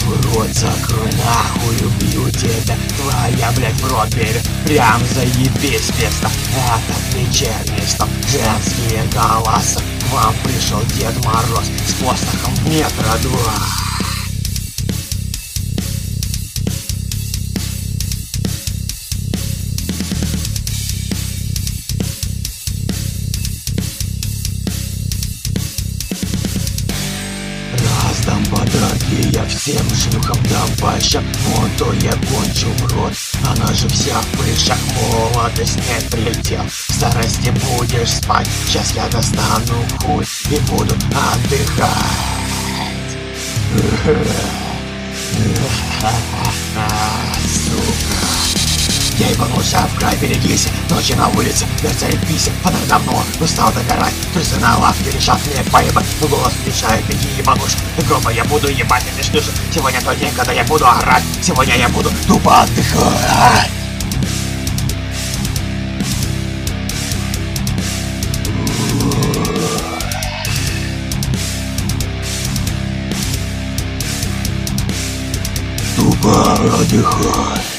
рот закрой, нахуй убью тебя. Твоя, блядь, в рот бери. Прям заебись место. Это вечерний стоп. Женские голоса. К вам пришел Дед Мороз с посохом метра 2. Раздам подарки, я всем шлюхам дам по щам. Вон то я кончу в рот, она же вся в прыщах. Молодость не предел, в старости будешь спать. Сейчас я достану хуй и буду отдыхать. Сука. Я ебанулся в край, берегись. Ночи на улице, мерцает писем. Фонарь давно устал догорать. Трусы на лавке лежат, мне поебать. Но голос мешает, беги, ебануш. Гроба я буду ебать, это шлюшек. Сегодня тот день, когда я буду орать. Сегодня я буду тупо отдыхать. Тупо отдыхать.